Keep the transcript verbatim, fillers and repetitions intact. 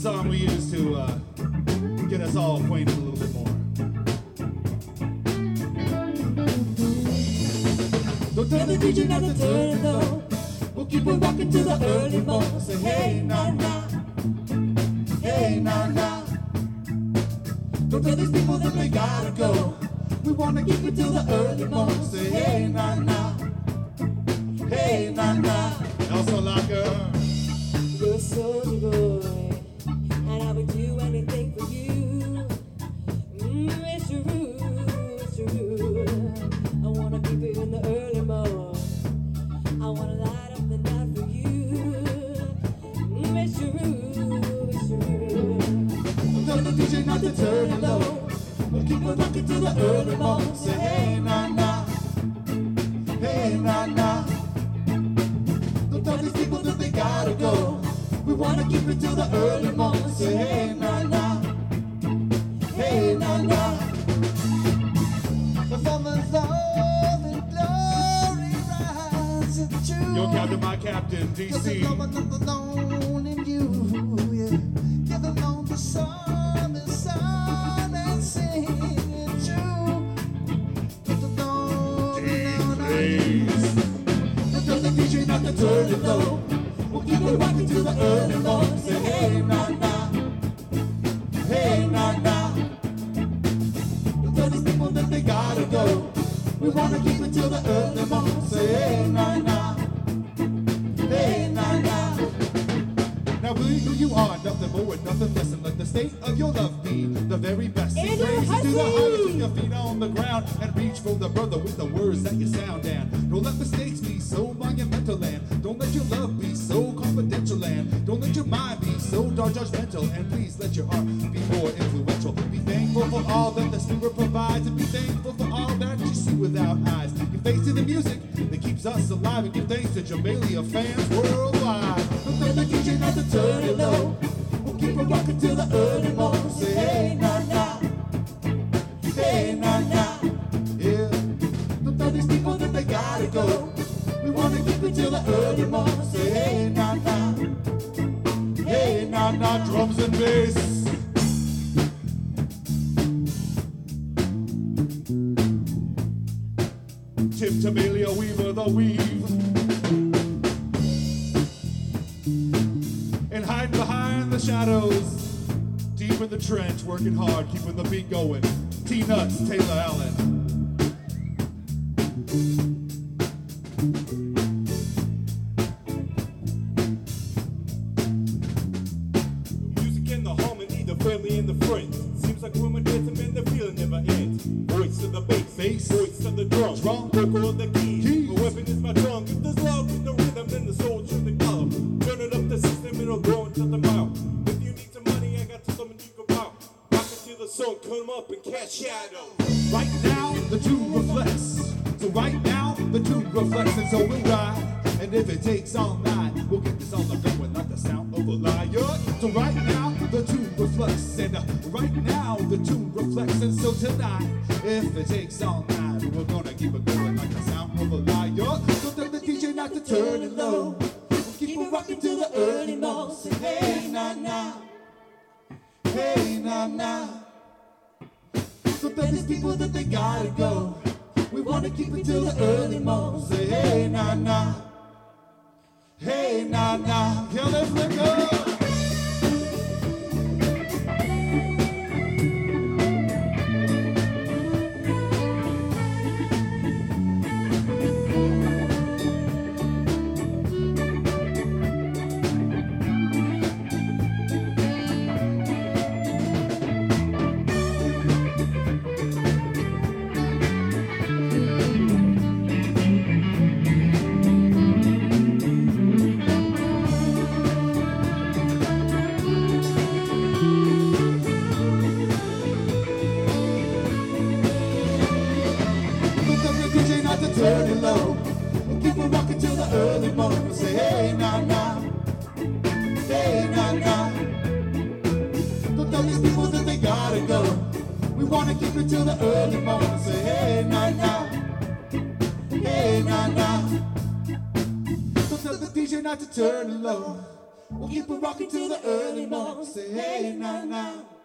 song we use to uh, get us all acquainted a little bit more. Don't tell the D J not to turn it low. We'll keep it rocking till the early morning. Say hey, nah, nah. Hey, nah, nah. Don't tell these people that they gotta go. We wanna keep it till the early morning. Say hey, nah, nah. Hey, nah, nah. Also like a you're a soldier boy, and I would do anything for you. Mm, it's true, it's true. I wanna keep it in the early morning. I wanna light up the night for you. Mm, it's true, it's true. tell the D J not to turn it low. We'll keep it rocking till the early morning. Say hey, nah, nah. Hey, nah, nah. Don't tell these people that they gotta go. We wanna keep it till the early morning. Say hey, nah, nah. Hey, nah, nah. From the love and glory rise and true. Your captain, my captain, D C. Give alone in you, yeah. Give alone the sun, the sun, and sing it true. Give alone, don't tell the D J not to turn it low. We'll keep it rocking till the early morning. Say hey, nah, nah. Hey, nah, nah. Don't tell these people that they gotta go. We wanna keep it till the early morning. Say hey, nah, nah. Hey, nah, nah. Now be who you are, nothing more and nothing less than let the state of your love be the very best. Sing praises to the highest with your feet on the ground and reach for the brother with the words that you sound down. Don't let mistakes be so monumental and don't let your love be so confidential and don't let your mind be so dark judgmental and please let your heart be more influential. Be thankful for all that the Spirit provides and be thankful for all that you see without eyes. Give thanks to the music that keeps us alive and give thanks to Jamelia fans worldwide. Don't tell the D J not to turn it low. We'll keep it rocking till the early morning. Say hey, nah, nah. Hey, nah, nah. Yeah. Don't tell these people that they gotta go. We wanna keep it till the early morning. Say hey, nah, nah. Hey, nah, nah. Drums and bass. Tip Jamelia Weaver the weave. And hiding behind the shadows. Deep in the trench, working hard, keeping the beat going. T-Nuts, Taylor Allen. Music and the harmony, the family and the friends. Seems like women dancing and the feeling never ends. Voice of the bass, bass. Voice of the drum, drum. Vocal of the keys. keys. My weapon is my tongue. If there's love in the rhythm and the soul to the club. Turn it up the system, it'll go into the mouth. If you need some money, I got something you can bout. Rock it till the sun come up and cast shadows. Right now, the tune reflects. So right now, the tune reflects, and so we'll ride. And if it takes all night, we'll get this all going like the sound of a lion. So right now, the tune reflects, and uh, right now, the tune reflects, and so tonight, if it takes all night, we're gonna keep it going like the sound of a lion. So tell the D J not to turn it low. We'll keep it rocking till the early morning. Say hey, nah, nah. Hey, nah, nah. So tell these people that they gotta go. We wanna keep it till the early morning. Say hey, nah, nah. Hey, nah, nah. Yeah, let's let go. Turn it low. We'll keep it rocking till the early morning. Say hey, nah, nah. Hey, nah, nah. Don't tell these people that they gotta go. We wanna keep it till the early morning. Say hey, nah, nah. Hey, nah, nah. Don't tell the D J not to turn it low. We'll keep it rocking till the early morning. Say hey now now.